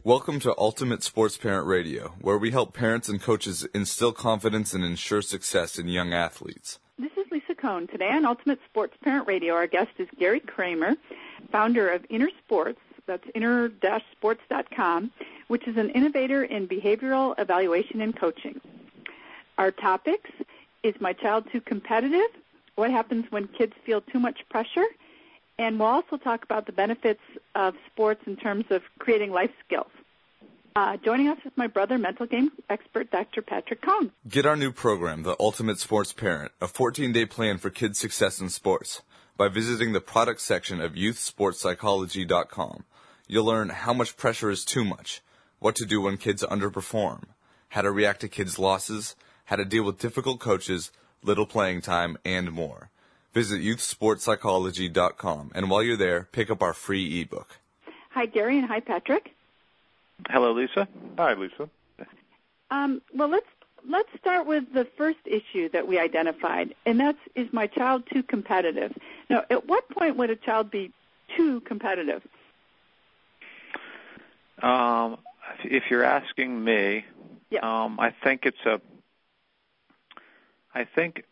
Welcome to Ultimate Sports Parent Radio, where we help parents and coaches instill confidence and ensure success in young athletes. This is Lisa Cohn. Today on Ultimate Sports Parent Radio, our guest is Gary Kramer, founder of Inner Sports, that's inner-sports.com, which is an innovator in behavioral evaluation and coaching. Our topics is My Child Too Competitive? What happens when kids feel too much pressure? And we'll also talk about the benefits of sports in terms of creating life skills. Joining us is my brother, mental game expert, Dr. Patrick Cohn. Get our new program, The Ultimate Sports Parent, a 14-day plan for kids' success in sports, by visiting the product section of youthsportspsychology.com. You'll learn how much pressure is too much, what to do when kids underperform, how to react to kids' losses, how to deal with difficult coaches, little playing time, and more. Visit youthsportspsychology.com, and while you're there, pick up our free ebook. Hi, Gary, and hi, Patrick. Hello, Lisa. Hi, Lisa. Well, let's start with the first issue that we identified, and that's, is my child too competitive? Now, at what point would a child be too competitive? If you're asking me, yeah. I think it's a. I think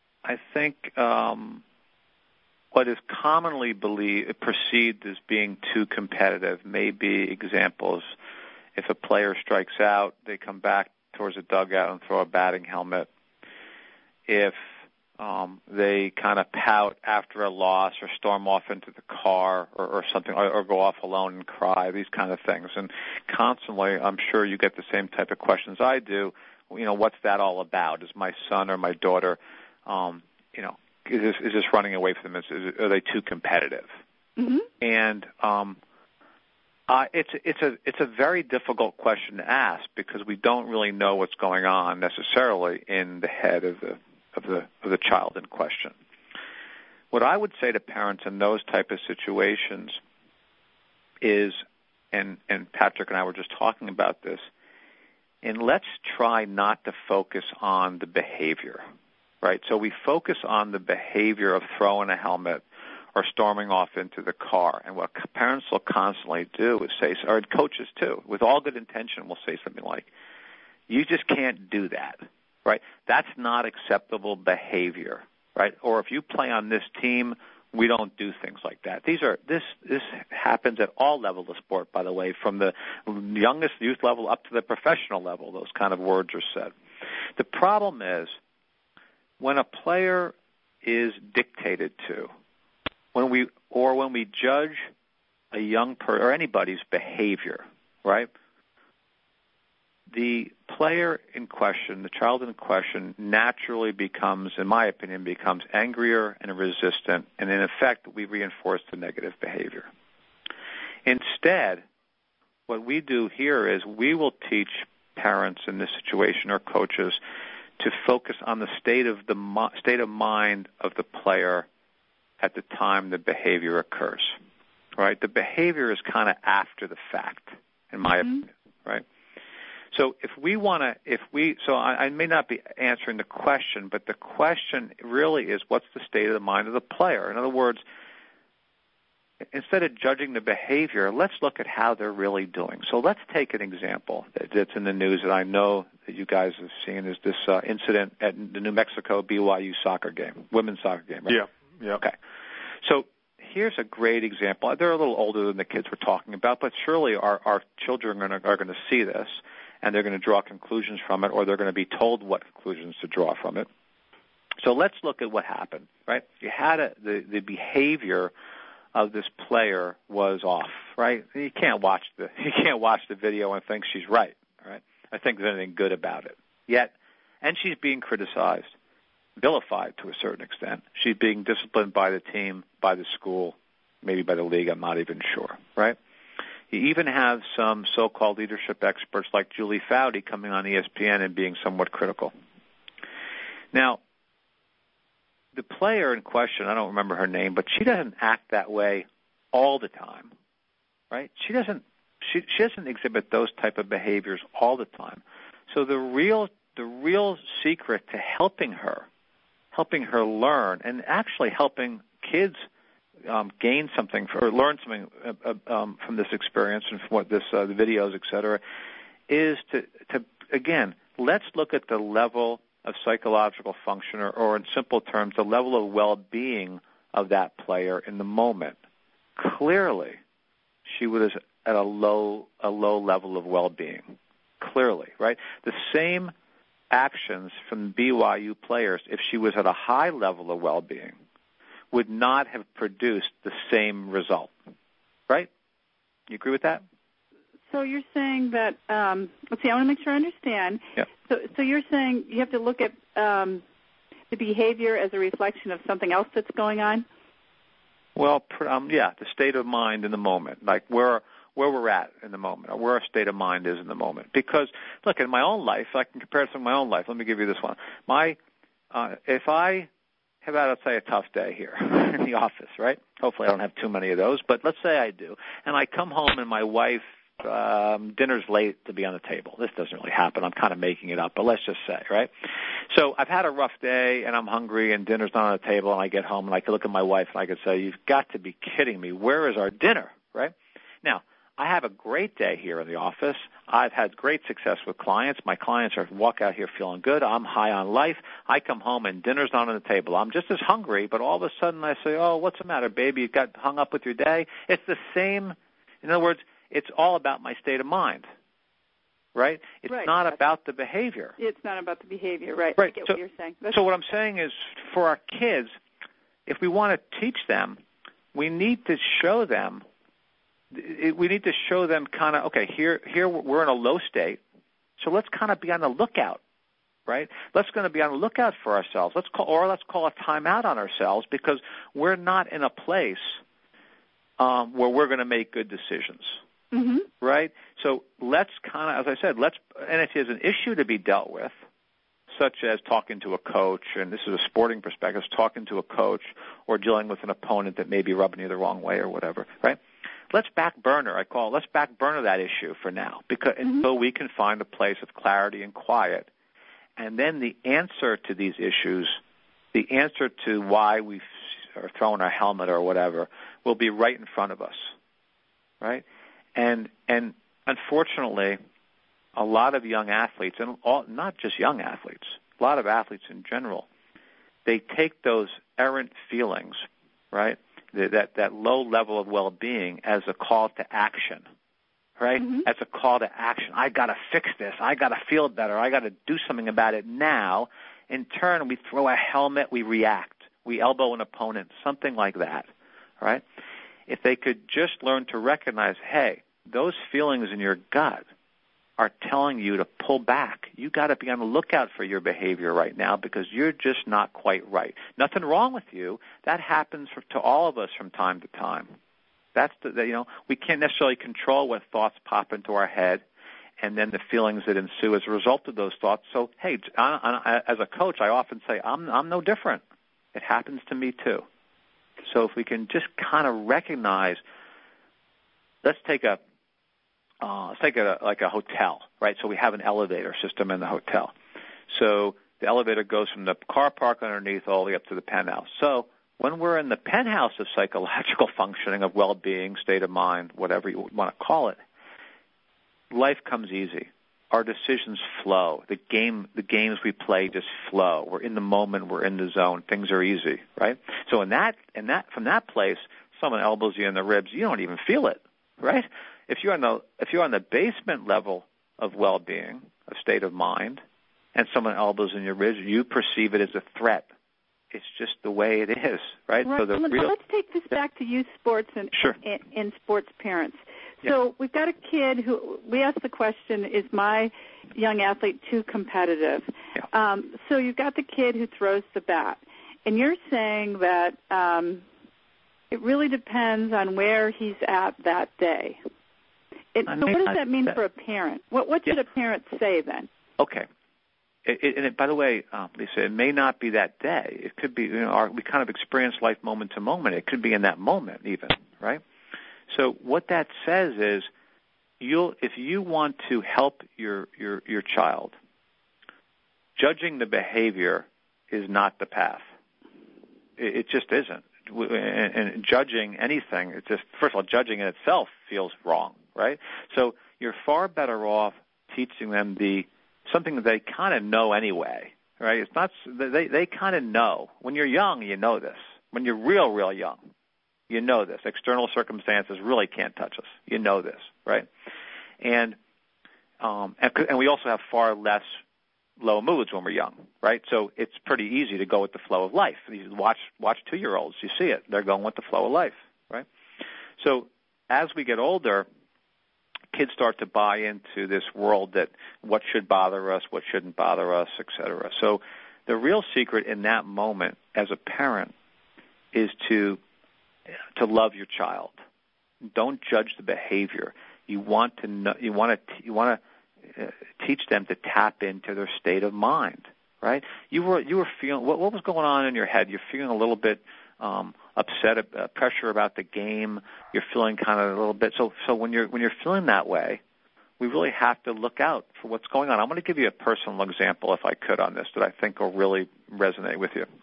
what is commonly perceived as being too competitive may be examples. If a player strikes out, they come back towards a dugout and throw a batting helmet. If they kind of pout after a loss or storm off into the car or something, or go off alone and cry, these kind of things. And constantly, I'm sure you get the same type of questions I do. You know, what's that all about? Is my son or my daughter, is this running away from them? Are they too competitive? Mm-hmm. And it's a very difficult question to ask because we don't really know what's going on necessarily in the head of the child in question. What I would say to parents in those type of situations is, and Patrick and I were just talking about this, and let's try not to focus on the behavior, right? So we focus on the behavior of throwing a helmet or storming off into the car. And what parents will constantly do is say, or coaches too, with all good intention, will say something like, you just can't do that, right? That's not acceptable behavior, right? Or if you play on this team, we don't do things like that. This happens at all levels of sport, by the way, from the youngest youth level up to the professional level. Those kind of words are said. The problem is when a player is dictated to, when we judge a young person or anybody's behavior, right? The player in question, the child in question, naturally becomes, in my opinion, angrier and resistant, and in effect, we reinforce the negative behavior. Instead, what we do here is we will teach parents in this situation or coaches to focus on the state of mind of the player at the time the behavior occurs. Right? The behavior is kind of after the fact, in my opinion. Right? So I may not be answering the question, but the question really is, what's the state of the mind of the player? In other words, instead of judging the behavior, let's look at how they're really doing. So let's take an example that's in the news that I know that you guys have seen, is this incident at the New Mexico BYU soccer game, women's soccer game, right? Yeah. Okay. So here's a great example. They're a little older than the kids we're talking about, but surely our children are going to see this, and they're going to draw conclusions from it, or they're going to be told what conclusions to draw from it. So let's look at what happened, right? You had the behavior of this player was off, right? You can't watch the video and think she's right, right? I think there's anything good about it. Yet, and she's being criticized, vilified to a certain extent. She's being disciplined by the team, by the school, maybe by the league, I'm not even sure, right? You even have some so-called leadership experts like Julie Foudy coming on ESPN and being somewhat critical. Now, the player in question, I don't remember her name, but she doesn't act that way all the time, right? She doesn't exhibit those type of behaviors all the time. So the real secret to helping her learn, and actually helping kids gain something or learn something from this experience and from what the videos, et cetera, is to again, let's look at the level of psychological function, or in simple terms, the level of well-being of that player in the moment. Clearly, she was at a low level of well-being. Clearly, right? The same actions from BYU players, if she was at a high level of well-being, would not have produced the same result. Right? You agree with that? So you're saying that, let's see, I want to make sure I understand. Yeah. So you're saying you have to look at the behavior as a reflection of something else that's going on? Well, the state of mind in the moment, like where we're at in the moment, or where our state of mind is in the moment. Because, look, in my own life, I can compare it to my own life. Let me give you this one. If I have had, let's say, a tough day here in the office, right? Hopefully I don't have too many of those, but let's say I do. And I come home and my wife, dinner's late to be on the table. This doesn't really happen. I'm kind of making it up, but let's just say, right? So I've had a rough day, and I'm hungry, and dinner's not on the table, and I get home, and I can look at my wife, and I can say, you've got to be kidding me. Where is our dinner, right? Now, I have a great day here in the office. I've had great success with clients. My clients walk out here feeling good. I'm high on life. I come home, and dinner's not on the table. I'm just as hungry, but all of a sudden I say, oh, what's the matter, baby? You got hung up with your day? It's the same. In other words, it's all about my state of mind, right? It's right. not about the behavior. It's not about the behavior, right? Right. I get what you're saying. So what I'm saying is, for our kids, if we want to teach them, we need to show them. We need to show them kind of, okay, here we're in a low state, so let's kind of be on the lookout, right? Let's going to be on the lookout for ourselves. Let's call a timeout on ourselves, because we're not in a place where we're going to make good decisions. Mm-hmm. Right? So let's kind of, as I said, and if there's an issue to be dealt with, such as talking to a coach, and this is a sporting perspective, talking to a coach or dealing with an opponent that may be rubbing you the wrong way or whatever, right? Let's back burner that issue for now, because until we can find a place of clarity and quiet. And then the answer to these issues, the answer to why we are throwing our helmet or whatever, will be right in front of us, right? And unfortunately, a lot of young athletes, and not just young athletes, a lot of athletes in general, they take those errant feelings, right, that low level of well-being as a call to action, right, as a call to action. I got to fix this. I got to feel better. I got to do something about it now. In turn, we throw a helmet. We react. We elbow an opponent, something like that, right? If they could just learn to recognize, hey, those feelings in your gut are telling you to pull back. You got to be on the lookout for your behavior right now, because you're just not quite right. Nothing wrong with you. That happens to all of us from time to time. We can't necessarily control what thoughts pop into our head and then the feelings that ensue as a result of those thoughts. So, hey, as a coach, I often say, I'm no different. It happens to me too. So if we can just kind of recognize, let's take it like a hotel, right? So we have an elevator system in the hotel. So the elevator goes from the car park underneath all the way up to the penthouse. So when we're in the penthouse of psychological functioning, of well-being, state of mind, whatever you want to call it, life comes easy. Our decisions flow. The games we play just flow. We're in the moment. We're in the zone. Things are easy, right? So from that place, someone elbows you in the ribs, you don't even feel it, right? If you're on the basement level of well-being, of state of mind, and someone elbows in your ribs, you perceive it as a threat. It's just the way it is, right? Right. So let's take this back to youth sports and sports parents. So we've got a kid who, we asked the question, is my young athlete too competitive? Yeah. So you've got the kid who throws the bat, and you're saying that it really depends on where he's at that day. So what does that mean for a parent? What should a parent say then? Okay. By the way, Lisa, it may not be that day. It could be, we kind of experience life moment to moment. It could be in that moment even, right? So what that says is, if you want to help your child, judging the behavior is not the path. It just isn't. and judging anything, it's just, first of all, judging in itself feels wrong, right? So you're far better off teaching them something that they kind of know anyway, right? It's not, they kind of know. When you're young, you know this. When you're real young, you know this. External circumstances really can't touch us. You know this, right? And we also have far less low moods when we're young, right? So it's pretty easy to go with the flow of life. You watch 2-year-olds, you see it. They're going with the flow of life, right? So as we get older, kids start to buy into this world that what should bother us, what shouldn't bother us, et cetera. So the real secret in that moment as a parent is to love your child. Don't judge the behavior. You want to know, you want to teach them to tap into their state of mind, right? You were feeling, what was going on in your head? You're feeling a little bit upset, pressure about the game. You're feeling kind of a little bit. So when you're feeling that way, we really have to look out for what's going on. I'm going to give you a personal example, if I could, on this that I think will really resonate with you.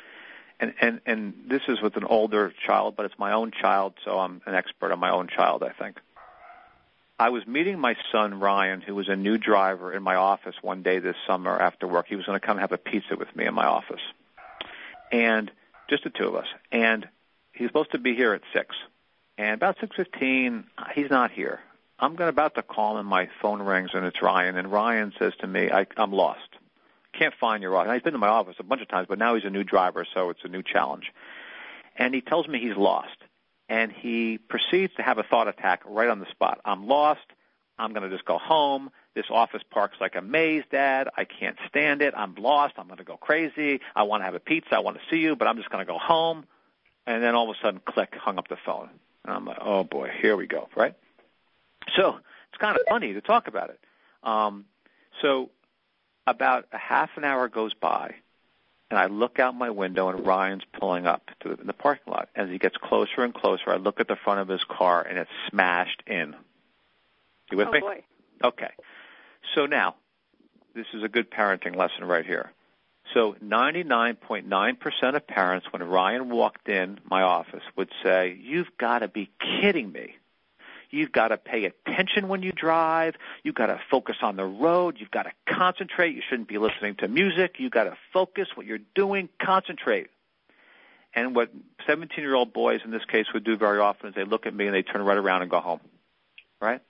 And this is with an older child, but it's my own child, so I'm an expert on my own child, I think. I was meeting my son, Ryan, who was a new driver, in my office one day this summer after work. He was going to come have a pizza with me in my office, and just the two of us. And he's supposed to be here at 6. And about 6:15, he's not here. I'm about to call him, and my phone rings, and it's Ryan. And Ryan says to me, I'm lost. Can't find your office. He's been to my office a bunch of times, but now he's a new driver, so it's a new challenge. And he tells me he's lost. And he proceeds to have a thought attack right on the spot. I'm lost. I'm going to just go home. This office park's like a maze, Dad. I can't stand it. I'm lost. I'm going to go crazy. I want to have a pizza. I want to see you, but I'm just going to go home. And then all of a sudden, click, hung up the phone. And I'm like, oh, boy, here we go, right? So it's kind of funny to talk about it. So about a half an hour goes by, and I look out my window, and Ryan's pulling up to the parking lot. As he gets closer and closer, I look at the front of his car, and it's smashed in. You with me? Oh, boy. Okay. So now, this is a good parenting lesson right here. So 99.9% of parents, when Ryan walked in my office, would say, you've got to be kidding me. You've got to pay attention when you drive. You've got to focus on the road. You've got to concentrate. You shouldn't be listening to music. You've got to focus what you're doing. Concentrate. And what 17-year-old boys in this case would do very often is they look at me and they turn right around and go home. Right?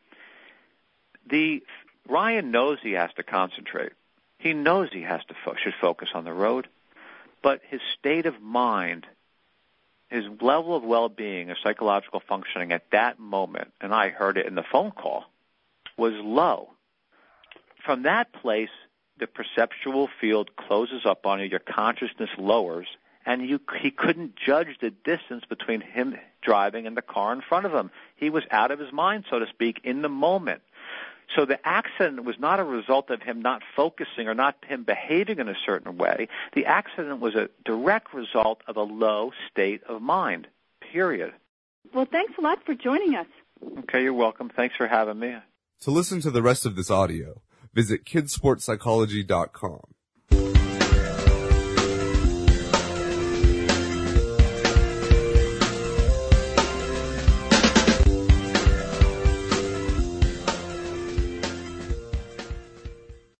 Ryan knows he has to concentrate. He knows he has to should focus on the road. But his state of mind, his level of well-being or psychological functioning at that moment, and I heard it in the phone call, was low. From that place, the perceptual field closes up on you, your consciousness lowers, and he couldn't judge the distance between him driving and the car in front of him. He was out of his mind, so to speak, in the moment. So the accident was not a result of him not focusing or not him behaving in a certain way. The accident was a direct result of a low state of mind, period. Well, thanks a lot for joining us. Okay, you're welcome. Thanks for having me. To listen to the rest of this audio, visit kidsportspsychology.com.